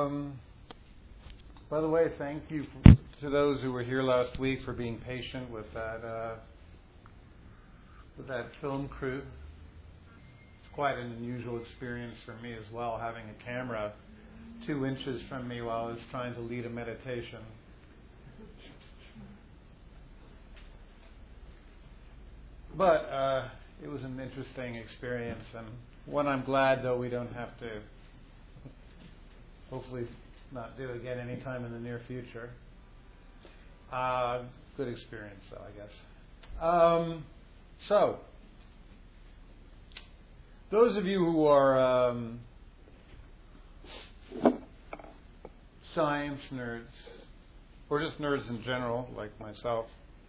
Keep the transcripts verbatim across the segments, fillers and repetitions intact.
Um, by the way, thank you for, to those who were here last week for being patient with that uh, with that film crew. It's quite an unusual experience for me as well, having a camera two inches from me while I was trying to lead a meditation. But uh, it was an interesting experience, and one I'm glad, though, we don't have to hopefully not do again anytime in the near future. Uh, good experience, though, I guess. Um, so, those of you who are um, science nerds, or just nerds in general, like myself,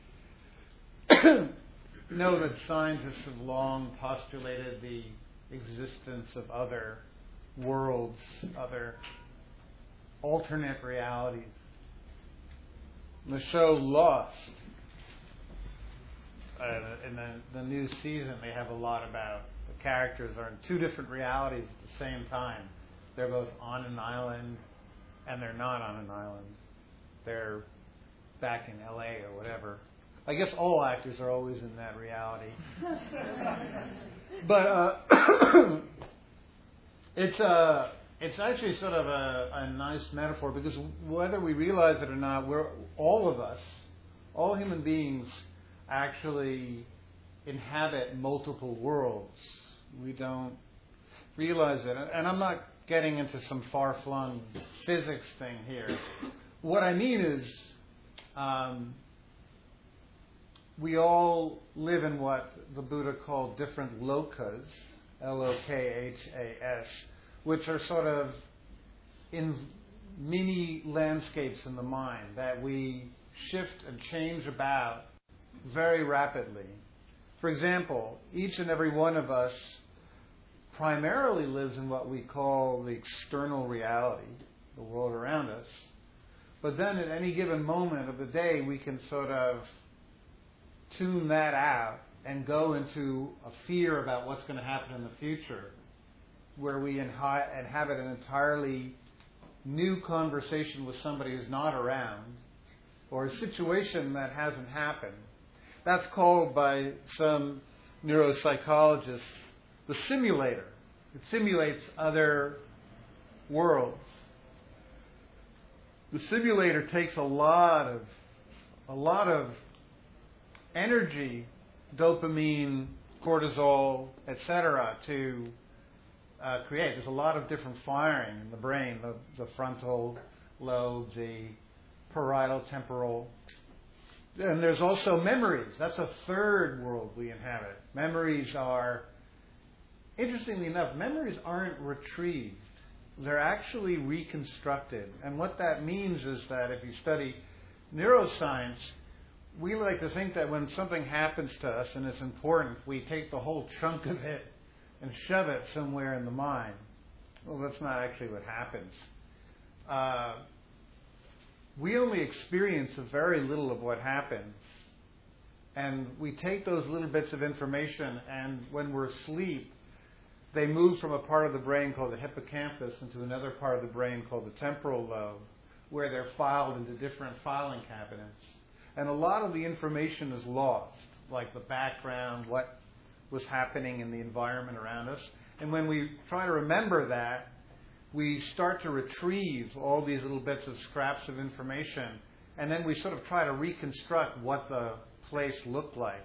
know that scientists have long postulated the existence of other worlds, other alternate realities. In the show Lost, uh, in the, the new season, they have a lot about the characters are in two different realities at the same time. They're both on an island, and they're not on an island. They're back in L A or whatever. I guess all actors are always in that reality. But uh, it's uh, it's actually sort of a, a nice metaphor, because whether we realize it or not, we're all of us, all human beings, actually inhabit multiple worlds. We don't realize it. And I'm not getting into some far-flung physics thing here. What I mean is, um, we all live in what the Buddha called different lokas, L O K H A S, which are sort of in mini landscapes in the mind that we shift and change about very rapidly. For example, each and every one of us primarily lives in what we call the external reality, the world around us. But then at any given moment of the day, we can sort of tune that out and go into a fear about what's going to happen in the future, where we inhi- inhabit an entirely new conversation with somebody who's not around, or a situation that hasn't happened. That's called by some neuropsychologists the simulator. It simulates other worlds. The simulator takes a lot of a lot of energy, dopamine, cortisol, et cetera, to uh, create. There's a lot of different firing in the brain, the, the frontal lobe, the parietal temporal. And there's also memories. That's a third world we inhabit. Memories are, interestingly enough, memories aren't retrieved. They're actually reconstructed. And what that means is that if you study neuroscience, we like to think that when something happens to us and it's important, we take the whole chunk of it and shove it somewhere in the mind. Well, that's not actually what happens. Uh, we only experience a very little of what happens. And we take those little bits of information, and when we're asleep, they move from a part of the brain called the hippocampus into another part of the brain called the temporal lobe, where they're filed into different filing cabinets. And a lot of the information is lost, like the background, what was happening in the environment around us. And when we try to remember that, we start to retrieve all these little bits of scraps of information, and then we sort of try to reconstruct what the place looked like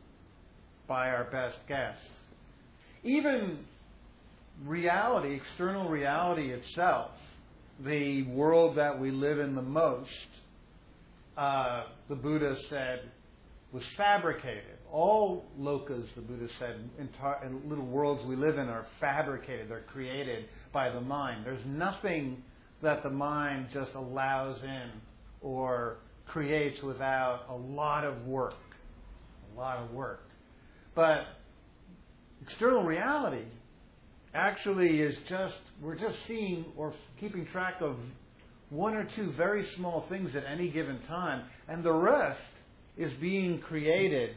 by our best guess. Even reality, external reality itself, the world that we live in the most, uh, the Buddha said, was fabricated. All lokas, the Buddha said, entire, little worlds we live in are fabricated. They're created by the mind. There's nothing that the mind just allows in or creates without a lot of work. A lot of work. But external reality actually is just, we're just seeing or keeping track of one or two very small things at any given time, and the rest is being created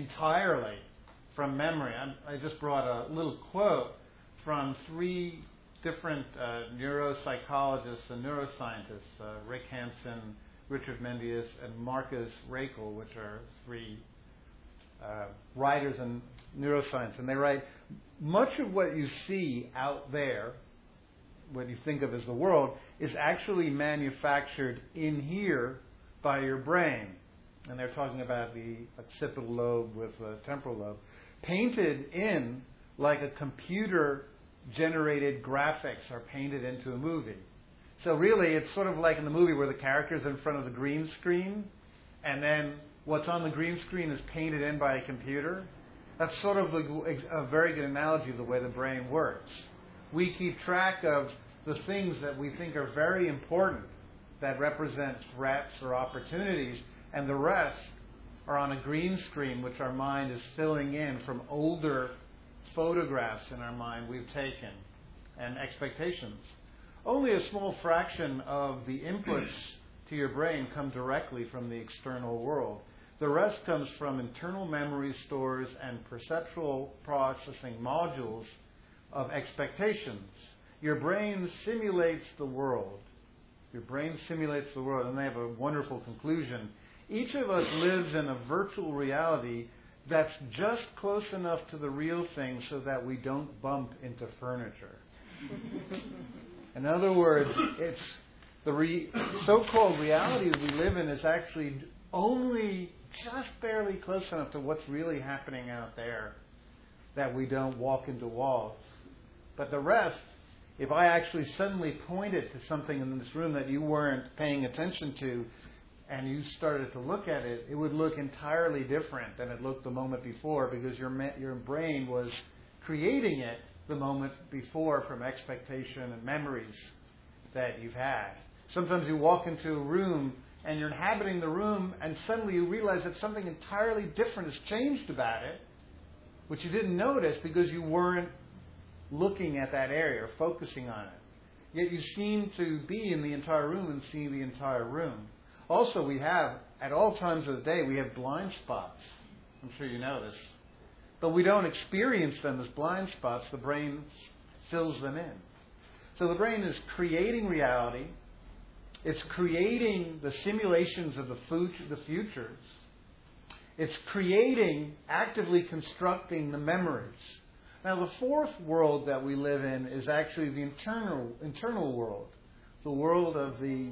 entirely from memory. I'm, I just brought a little quote from three different uh, neuropsychologists and neuroscientists, uh, Rick Hansen, Richard Mendius, and Marcus Raichle, which are three uh, writers in neuroscience. And they write, much of what you see out there, what you think of as the world, is actually manufactured in here by your brain. And they're talking about the occipital lobe with the temporal lobe, painted in like a computer-generated graphics are painted into a movie. So really, it's sort of like in the movie where the character's in front of the green screen, and then what's on the green screen is painted in by a computer. That's sort of a, a very good analogy of the way the brain works. We keep track of the things that we think are very important, that represent threats or opportunities, and the rest are on a green screen, which our mind is filling in from older photographs in our mind we've taken, and expectations. Only a small fraction of the inputs to your brain come directly from the external world. The rest comes from internal memory stores and perceptual processing modules of expectations. Your brain simulates the world. Your brain simulates the world, and they have a wonderful conclusion. Each of us lives in a virtual reality that's just close enough to the real thing so that we don't bump into furniture. In other words, it's the re- so-called reality that we live in is actually only just barely close enough to what's really happening out there that we don't walk into walls. But the rest, if I actually suddenly pointed to something in this room that you weren't paying attention to, and you started to look at it, it would look entirely different than it looked the moment before, because your me- your brain was creating it the moment before from expectation and memories that you've had. Sometimes you walk into a room and you're inhabiting the room, and suddenly you realize that something entirely different has changed about it, which you didn't notice because you weren't looking at that area or focusing on it. Yet you seem to be in the entire room and see the entire room. Also, we have, at all times of the day, we have blind spots. I'm sure you know this. But we don't experience them as blind spots. The brain fills them in. So the brain is creating reality. It's creating the simulations of the futures. It's creating, actively constructing the memories. Now, the fourth world that we live in is actually the internal internal world, the world of the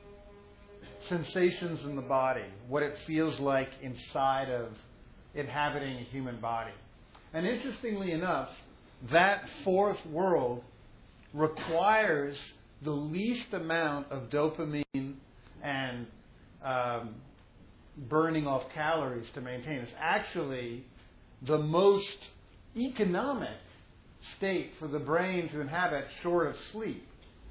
sensations in the body, what it feels like inside of inhabiting a human body. And interestingly enough, that fourth world requires the least amount of dopamine and um, burning off calories to maintain. It's actually the most economic state for the brain to inhabit short of sleep.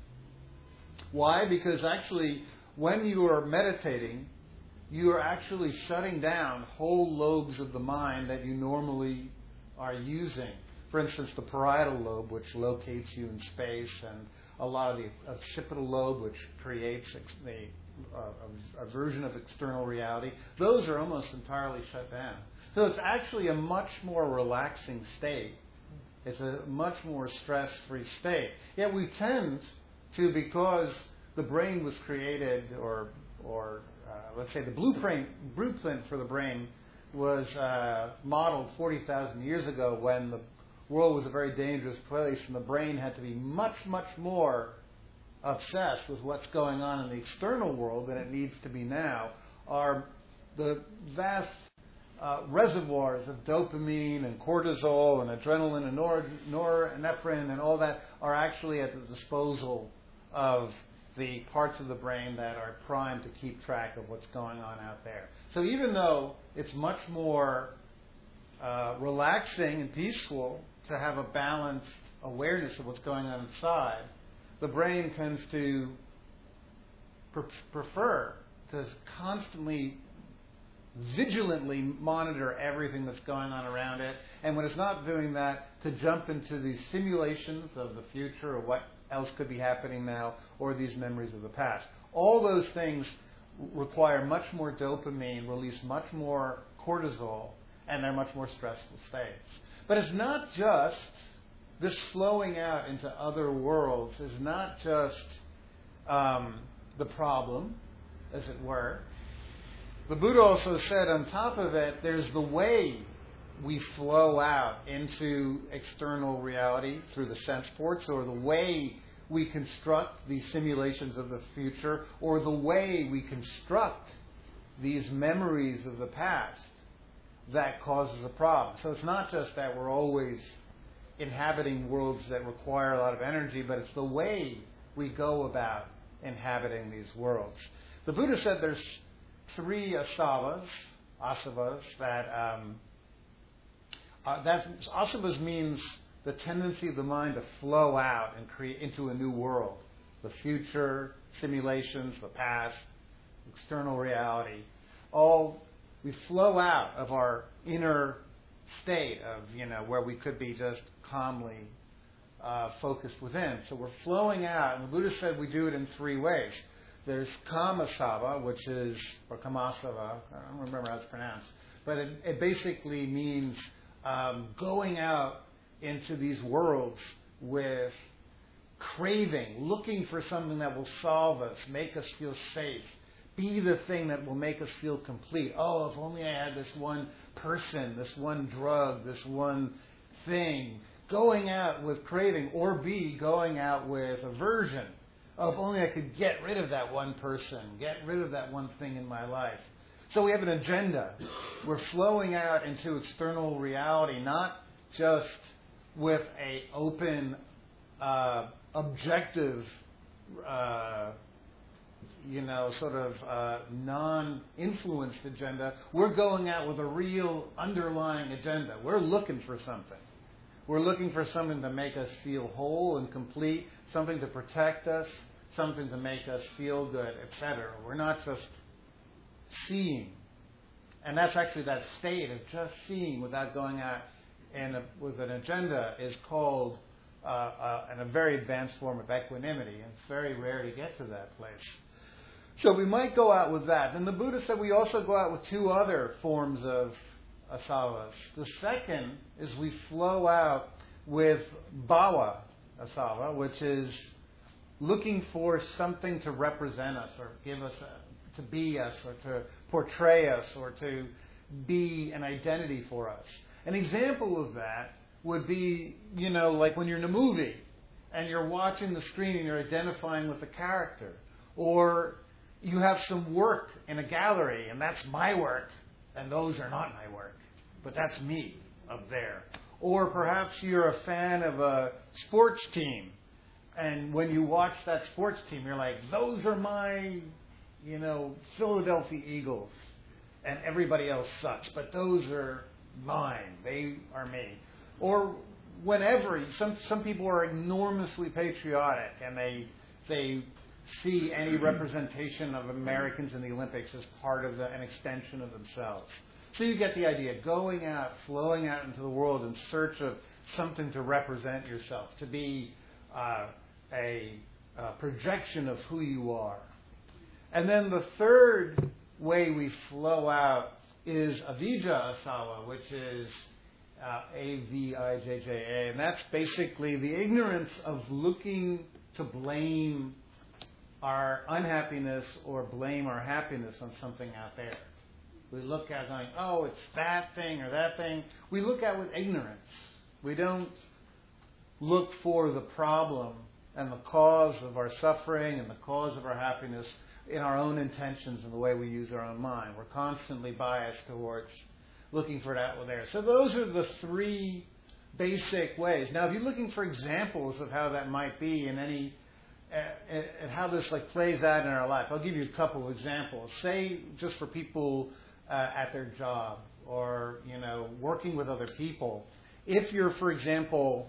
Why? Because actually, when you are meditating, you are actually shutting down whole lobes of the mind that you normally are using. For instance, the parietal lobe, which locates you in space, and a lot of the occipital lobe, which creates the, uh, a, a version of external reality. Those are almost entirely shut down. So it's actually a much more relaxing state. It's a much more stress-free state. Yet we tend to, because the brain was created, or, or uh, let's say the blueprint, blueprint for the brain was uh, modeled forty thousand years ago, when the world was a very dangerous place and the brain had to be much, much more obsessed with what's going on in the external world than it needs to be now. Are the vast uh, reservoirs of dopamine and cortisol and adrenaline and nor- norepinephrine and all that are actually at the disposal of the parts of the brain that are primed to keep track of what's going on out there. So even though it's much more uh, relaxing and peaceful to have a balanced awareness of what's going on inside, the brain tends to pre- prefer to constantly, vigilantly monitor everything that's going on around it, and when it's not doing that, to jump into these simulations of the future or what else could be happening now, or these memories of the past. All those things require much more dopamine, release much more cortisol, and they're much more stressful states. But it's not just this flowing out into other worlds is not just um, the problem, as it were. The Buddha also said on top of it, there's the way we flow out into external reality through the sense ports, or the way we construct these simulations of the future, or the way we construct these memories of the past that causes a problem. So it's not just that we're always inhabiting worlds that require a lot of energy, but it's the way we go about inhabiting these worlds. The Buddha said there's three asavas, asavas, that um, uh, that asavas means the tendency of the mind to flow out and create into a new world, the future, simulations, the past, external reality. All we flow out of our inner state of, you know, where we could be just calmly uh, focused within. So we're flowing out, and the Buddha said we do it in three ways. There's kamasava, which is, or kamasava, I don't remember how it's pronounced, but it, it basically means um, going out into these worlds with craving, looking for something that will solve us, make us feel safe, be the thing that will make us feel complete. Oh, if only I had this one person, this one drug, this one thing. Going out with craving, or B, going out with aversion. Oh, if only I could get rid of that one person, get rid of that one thing in my life. So we have an agenda. We're flowing out into external reality, not just with a open, uh, objective, uh, you know, sort of uh, non-influenced agenda. We're going out with a real underlying agenda. We're looking for something. We're looking for something to make us feel whole and complete, something to protect us, something to make us feel good, et cetera. We're not just seeing. And that's actually that state of just seeing without going out and a, with an agenda is called uh, uh, in a very advanced form of equanimity. And it's very rare to get to that place. So we might go out with that. And the Buddha said we also go out with two other forms of asavas. The second is we flow out with bhava asava, which is looking for something to represent us or give us, a, to be us or to portray us or to be an identity for us. An example of that would be, you know, like when you're in a movie and you're watching the screen and you're identifying with the character. Or you have some work in a gallery and that's my work and those are not my work, but that's me up there. Or perhaps you're a fan of a sports team and when you watch that sports team you're like, those are my, you know, Philadelphia Eagles and everybody else sucks, but those are mine, they are me. Or whenever, some some people are enormously patriotic and they they see any representation of Americans in the Olympics as part of the, an extension of themselves. So you get the idea, going out, flowing out into the world in search of something to represent yourself, to be uh, a, a projection of who you are. And then the third way we flow out is avijja asava, which is uh, A V I J J A, and that's basically the ignorance of looking to blame our unhappiness or blame our happiness on something out there. We look at going, oh, it's that thing or that thing. We look at with ignorance. We don't look for the problem and the cause of our suffering and the cause of our happiness in our own intentions and the way we use our own mind. We're constantly biased towards looking for that there. So those are the three basic ways. Now, if you're looking for examples of how that might be in any and how this like plays out in our life, I'll give you a couple of examples. Say, just for people uh, at their job or, you know, working with other people. If you're, for example,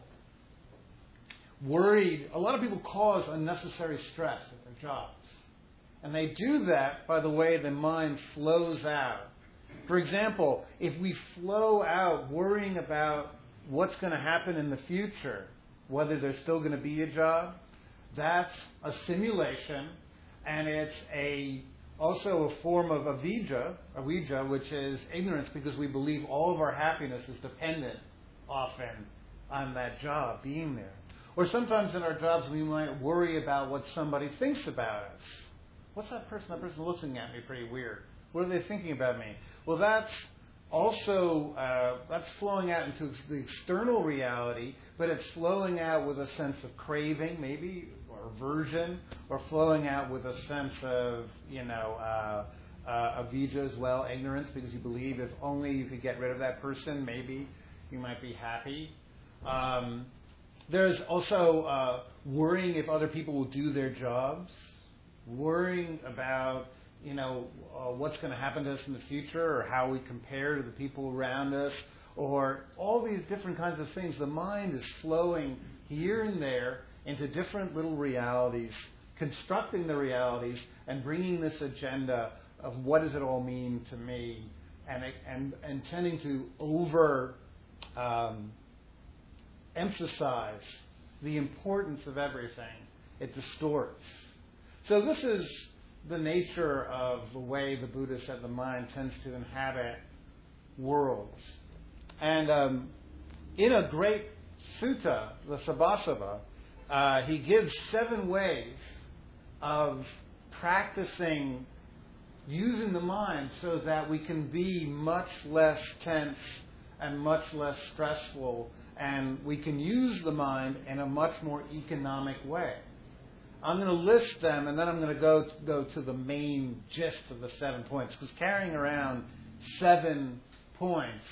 worried, a lot of people cause unnecessary stress at their jobs. And they do that by the way the mind flows out. For example, if we flow out worrying about what's going to happen in the future, whether there's still going to be a job, that's a simulation, and it's a also a form of avijja, avijja, which is ignorance, because we believe all of our happiness is dependent often on that job, being there. Or sometimes in our jobs we might worry about what somebody thinks about us. What's that person? That person looking at me pretty weird. What are they thinking about me? Well, that's also, uh, that's flowing out into the external reality, but it's flowing out with a sense of craving, maybe, or aversion, or flowing out with a sense of, you know, uh, uh, avijja as well, ignorance, because you believe if only you could get rid of that person, maybe you might be happy. Um, there's also uh, worrying if other people will do their jobs, worrying about, you know, uh, what's going to happen to us in the future, or how we compare to the people around us, or all these different kinds of things. The mind is flowing here and there into different little realities, constructing the realities, and bringing this agenda of what does it all mean to me, and and and tending to over um, emphasize the importance of everything. It distorts. So this is the nature of the way the Buddha said the mind tends to inhabit worlds. And um, in a great sutta, the Sabbasava, uh, he gives seven ways of practicing using the mind so that we can be much less tense and much less stressful, and we can use the mind in a much more economic way. I'm going to list them, and then I'm going to go to, go to the main gist of the seven points, because carrying around seven points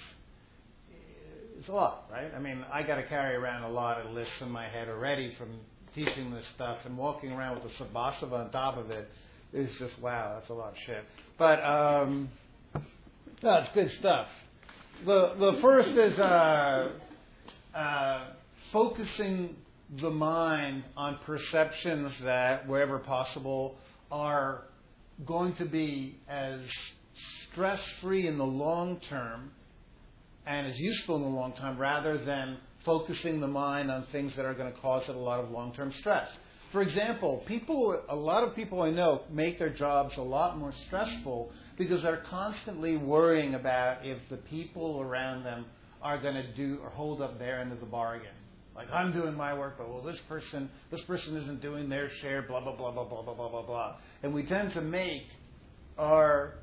is a lot, right? I mean, I got to carry around a lot of lists in my head already from teaching this stuff, and walking around with the Sabbasava on top of it is just, wow, that's a lot of shit. But, um, no, it's good stuff. The, the first is uh, uh, focusing the mind on perceptions that, wherever possible, are going to be as stress-free in the long term and as useful in the long term, rather than focusing the mind on things that are going to cause it a lot of long-term stress. For example, people, a lot of people I know make their jobs a lot more stressful because they're constantly worrying about if the people around them are going to do or hold up their end of the bargain. Like, I'm doing my work, but well, this person, this person isn't doing their share, blah, blah, blah, blah, blah, blah, blah, blah, blah. And we tend to make our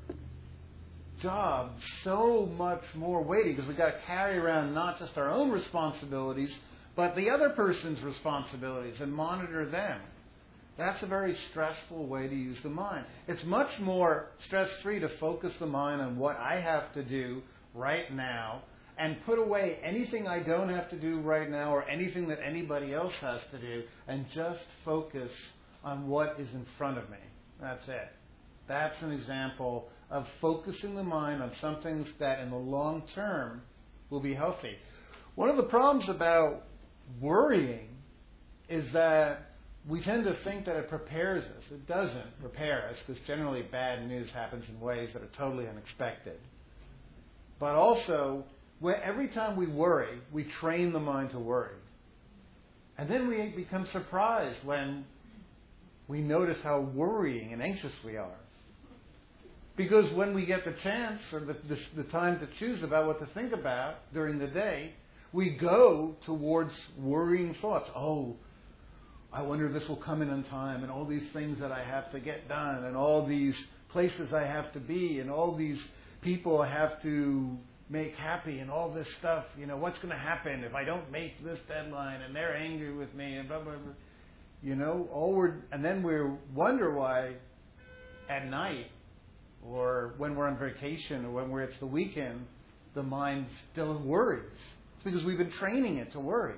job so much more weighty because we've got to carry around not just our own responsibilities, but the other person's responsibilities and monitor them. That's a very stressful way to use the mind. It's much more stress-free to focus the mind on what I have to do right now, and put away anything I don't have to do right now or anything that anybody else has to do, and just focus on what is in front of me. That's it. That's an example of focusing the mind on something that in the long term will be healthy. One of the problems about worrying is that we tend to think that it prepares us. It doesn't prepare us, because generally bad news happens in ways that are totally unexpected. But also, where every time we worry, we train the mind to worry. And then we become surprised when we notice how worrying and anxious we are. Because when we get the chance or the, the, the time to choose about what to think about during the day, we go towards worrying thoughts. Oh, I wonder if this will come in on time, and all these things that I have to get done, and all these places I have to be, and all these people I have to make happy, and all this stuff. You know, what's going to happen if I don't make this deadline, and they're angry with me, and blah, blah, blah. You know, all we're, and then we wonder why at night, or when we're on vacation, or when we're, it's the weekend, the mind still worries. It's because we've been training it to worry.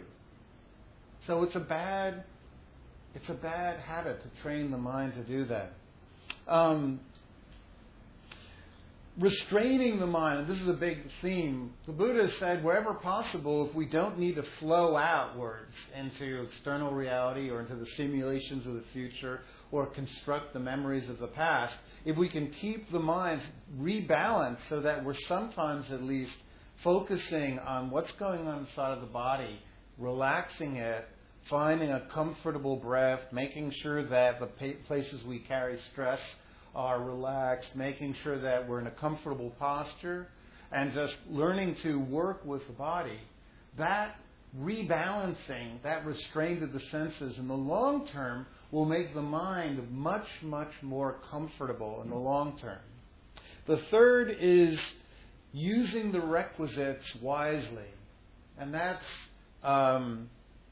So it's a bad, it's a bad habit to train the mind to do that. Um, restraining the mind, and this is a big theme. The Buddha said, wherever possible, if we don't need to flow outwards into external reality or into the simulations of the future or construct the memories of the past, if we can keep the mind rebalanced so that we're sometimes at least focusing on what's going on inside of the body, relaxing it, finding a comfortable breath, making sure that the places we carry stress are relaxed, making sure that we're in a comfortable posture, and just learning to work with the body, that rebalancing that restraint of the senses in the long term will make the mind much, much more comfortable in the long term. The third is using the requisites wisely. And that's, um,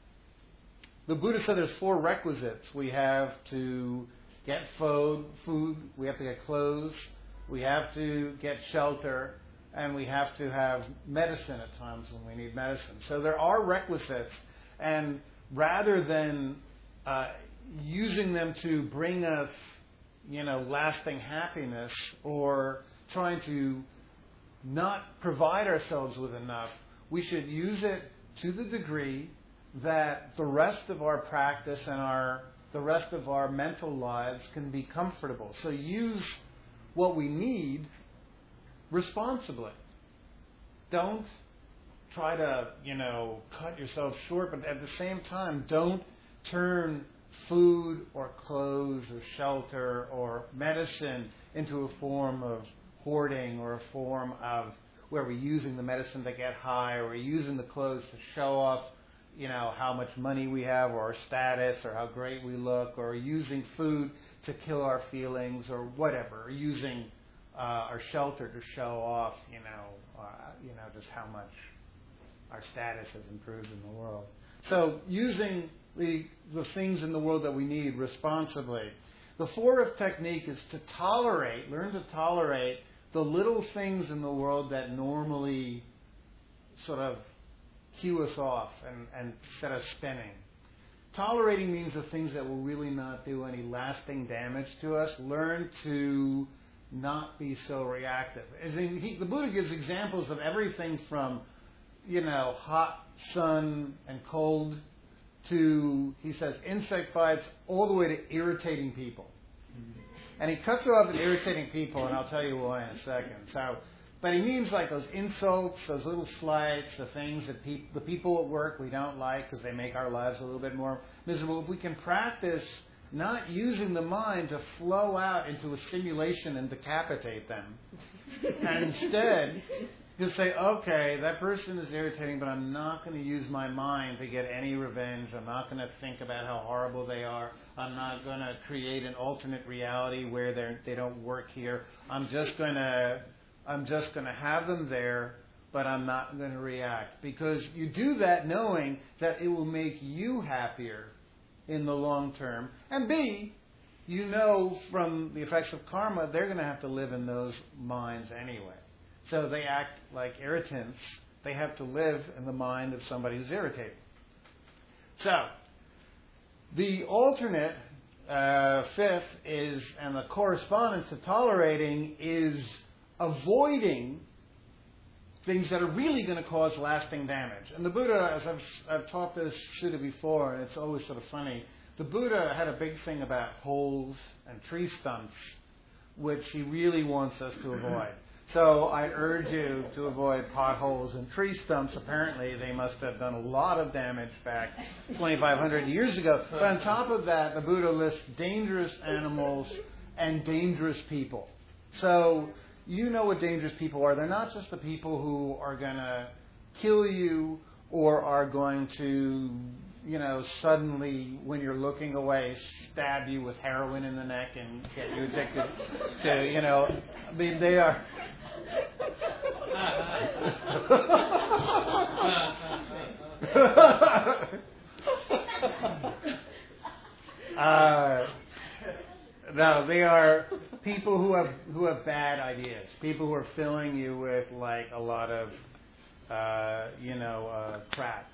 the Buddha said there's four requisites. We have to get food, food, we have to get clothes, we have to get shelter, and we have to have medicine at times when we need medicine. So there are requisites, and rather than uh, using them to bring us, you know, lasting happiness or trying to not provide ourselves with enough, we should use it to the degree that the rest of our practice and our the rest of our mental lives can be comfortable. So use what we need responsibly. Don't try to, you know, cut yourself short, but at the same time, don't turn food or clothes or shelter or medicine into a form of hoarding or a form of where we're using the medicine to get high, or we're using the clothes to show off, you know, how much money we have or our status or how great we look, or using food to kill our feelings or whatever, or using uh, our shelter to show off, you know, uh, you know, just how much our status has improved in the world. So using the the things in the world that we need responsibly. The fourth technique is to tolerate, learn to tolerate the little things in the world that normally sort of cue us off and, and set us spinning. Tolerating means the things that will really not do any lasting damage to us. Learn to not be so reactive. As in, he, the Buddha gives examples of everything from, you know, hot sun and cold to, he says, insect bites, all the way to irritating people. And he cuts off at irritating people, and I'll tell you why in a second. So, but he means like those insults, those little slights, the things that peop- the people at work we don't like because they make our lives a little bit more miserable. If we can practice not using the mind to flow out into a simulation and decapitate them, and instead just say, okay, that person is irritating, but I'm not going to use my mind to get any revenge. I'm not going to think about how horrible they are. I'm not going to create an alternate reality where they they don't work here. I'm just going to I'm just going to have them there, but I'm not going to react, because you do that knowing that it will make you happier in the long term. And B, you know from the effects of karma, they're going to have to live in those minds anyway. So they act like irritants. They have to live in the mind of somebody who's irritated. So, the alternate, uh, fifth, is, and the correspondence of tolerating, is avoiding things that are really going to cause lasting damage. And the Buddha, as I've, I've taught this sutta before, and it's always sort of funny, the Buddha had a big thing about holes and tree stumps, which he really wants us to avoid. So I urge you to avoid potholes and tree stumps. Apparently, they must have done a lot of damage back twenty-five hundred years ago. But on top of that, the Buddha lists dangerous animals and dangerous people. So you know what dangerous people are. They're not just the people who are going to kill you or are going to, you know, suddenly, when you're looking away, stab you with heroin in the neck and get you addicted to, you know, they, they are... uh, no, they are people who have who have bad ideas. People who are filling you with like a lot of, uh, you know, uh, crap.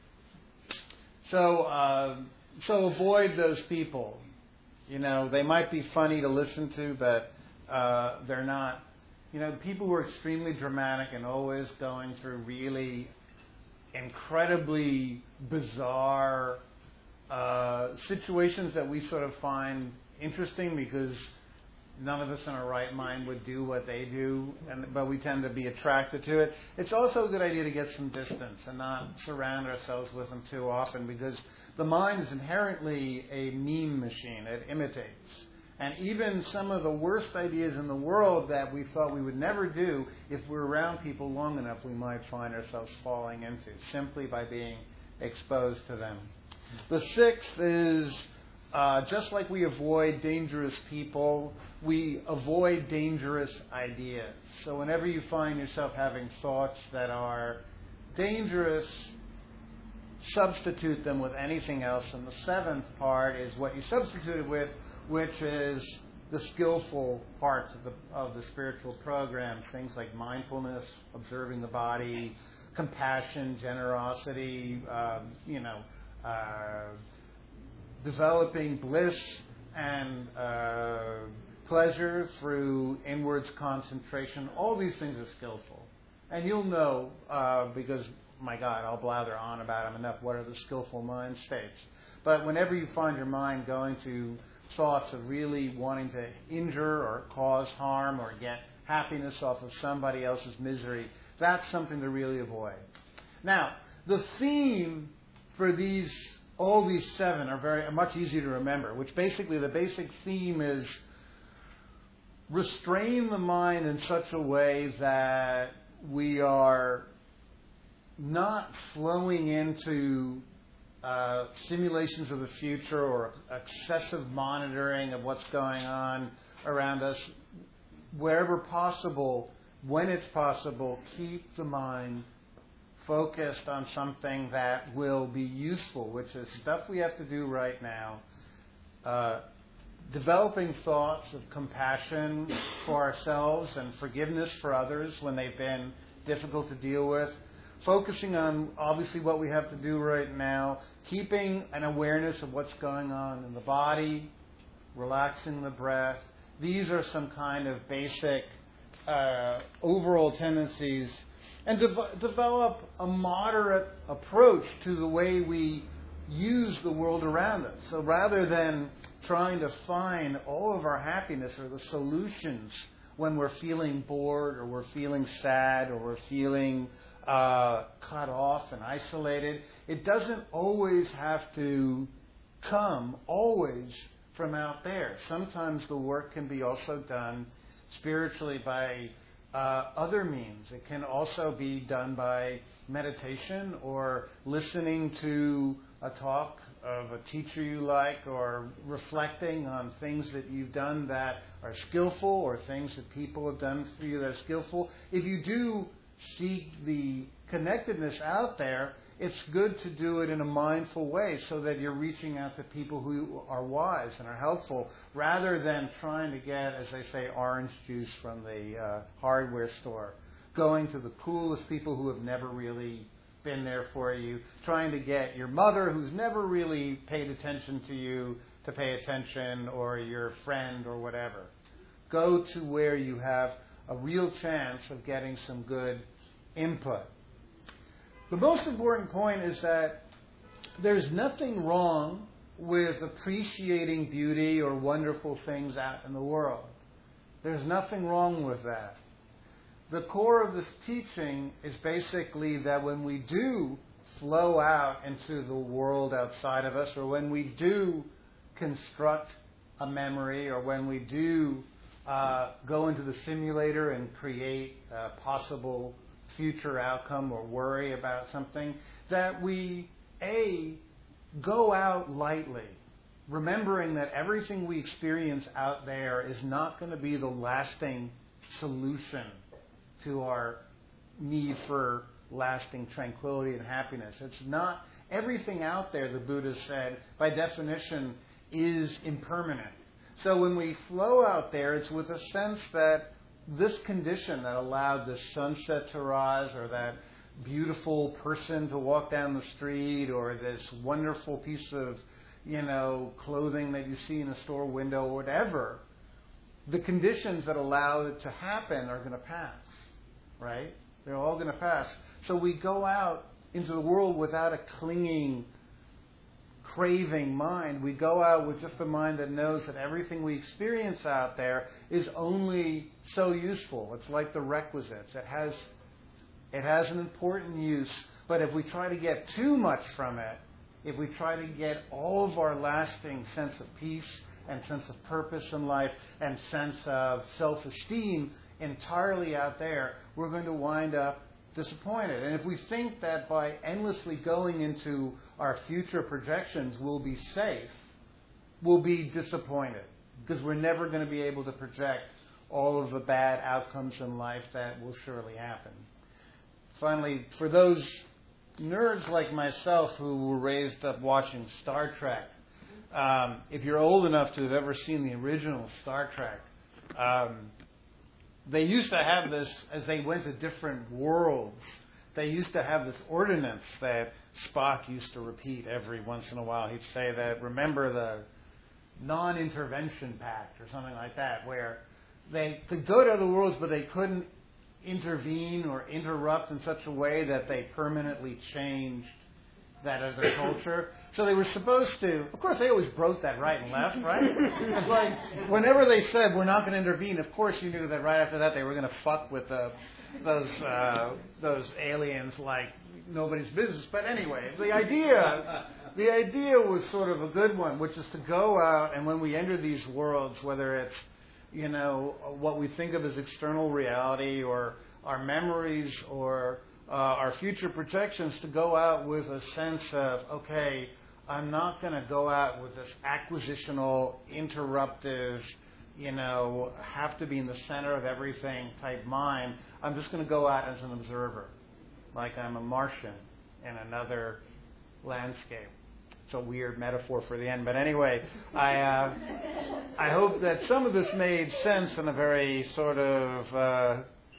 So, uh, so avoid those people. You know, they might be funny to listen to, but uh, they're not. You know, people who are extremely dramatic and always going through really incredibly bizarre uh, situations that we sort of find interesting because none of us in our right mind would do what they do, and, but we tend to be attracted to it. It's also a good idea to get some distance and not surround ourselves with them too often, because the mind is inherently a meme machine. It imitates. And even some of the worst ideas in the world that we thought we would never do, if we're around people long enough, we might find ourselves falling into, simply by being exposed to them. The sixth is, uh, just like we avoid dangerous people, we avoid dangerous ideas. So whenever you find yourself having thoughts that are dangerous, substitute them with anything else. And the seventh part is what you substitute it with, which is the skillful parts of the of the spiritual program, things like mindfulness, observing the body, compassion, generosity, um, you know, uh, developing bliss and uh, pleasure through inwards concentration. All these things are skillful. And you'll know, uh, because, my God, I'll blather on about them enough, what are the skillful mind states. But whenever you find your mind going to thoughts of really wanting to injure or cause harm or get happiness off of somebody else's misery, that's something to really avoid. Now, the theme for these, all these seven are very are much easier to remember, which basically the basic theme is restrain the mind in such a way that we are not flowing into Uh, simulations of the future or excessive monitoring of what's going on around us. Wherever possible, when it's possible, keep the mind focused on something that will be useful, which is stuff we have to do right now. Uh, developing thoughts of compassion for ourselves and forgiveness for others when they've been difficult to deal with. Focusing on, obviously, what we have to do right now, keeping an awareness of what's going on in the body, relaxing the breath. These are some kind of basic uh, overall tendencies. And de- develop a moderate approach to the way we use the world around us. So rather than trying to find all of our happiness or the solutions when we're feeling bored or we're feeling sad or we're feeling Uh, cut off and isolated, it doesn't always have to come always from out there. Sometimes the work can be also done spiritually by uh, other means. It can also be done by meditation or listening to a talk of a teacher you like, or reflecting on things that you've done that are skillful or things that people have done for you that are skillful. If you do seek the connectedness out there, it's good to do it in a mindful way so that you're reaching out to people who are wise and are helpful, rather than trying to get, as they say, orange juice from the uh, hardware store. Going to the coolest people who have never really been there for you, trying to get your mother, who's never really paid attention to you, to pay attention, or your friend or whatever. Go to where you have a real chance of getting some good input. The most important point is that there's nothing wrong with appreciating beauty or wonderful things out in the world. There's nothing wrong with that. The core of this teaching is basically that when we do flow out into the world outside of us, or when we do construct a memory, or when we do uh, go into the simulator and create a possible future outcome or worry about something, that we, A, go out lightly, remembering that everything we experience out there is not going to be the lasting solution to our need for lasting tranquility and happiness. It's not, everything out there, the Buddha said, by definition, is impermanent. So when we flow out there, it's with a sense that this condition that allowed this sunset to rise, or that beautiful person to walk down the street, or this wonderful piece of, you know, clothing that you see in a store window, or whatever, the conditions that allow it to happen are going to pass, right? They're all going to pass. So we go out into the world without a clinging, craving mind. We go out with just a mind that knows that everything we experience out there is only so useful. It's like the requisites. It has, it has an important use, but if we try to get too much from it, if we try to get all of our lasting sense of peace and sense of purpose in life and sense of self-esteem entirely out there, we're going to wind up disappointed. And if we think that by endlessly going into our future projections we'll be safe, we'll be disappointed because we're never going to be able to project all of the bad outcomes in life that will surely happen. Finally, for those nerds like myself who were raised up watching Star Trek, um, if you're old enough to have ever seen the original Star Trek, um, they used to have this, as they went to different worlds, they used to have this ordinance that Spock used to repeat every once in a while. He'd say that, remember the non-intervention pact or something like that, where they could go to other worlds, but they couldn't intervene or interrupt in such a way that they permanently changed that other culture. So they were supposed to, of course they always broke that right and left, right? It's like, whenever they said, we're not going to intervene, of course you knew that right after that they were going to fuck with the, those uh, those aliens like nobody's business. But anyway, the idea, the idea was sort of a good one, which is to go out and when we enter these worlds, whether it's, you know, what we think of as external reality or our memories or uh, our future projections, to go out with a sense of, okay, I'm not going to go out with this acquisitional, interruptive, you know, have to be in the center of everything type mind. I'm just going to go out as an observer, like I'm a Martian in another landscape. It's a weird metaphor for the end, but anyway, I uh, I hope that some of this made sense in a very sort of uh,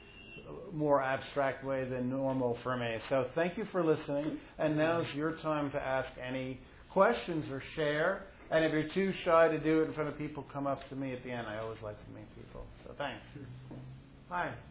more abstract way than normal for me. So thank you for listening, and now's your time to ask any questions or share. And if you're too shy to do it in front of people, come up to me at the end. I always like to meet people. So thanks. Hi.